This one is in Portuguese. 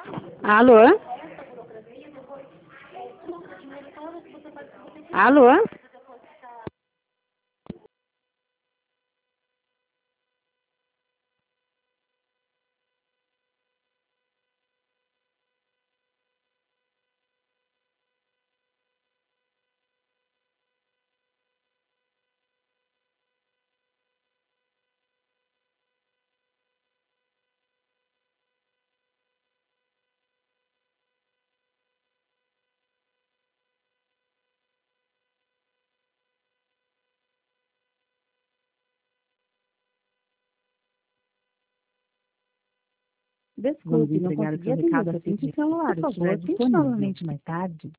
Alô? Alô? Desculpe, não consegui atender seu pedido. Por favor, tente novamente mais tarde.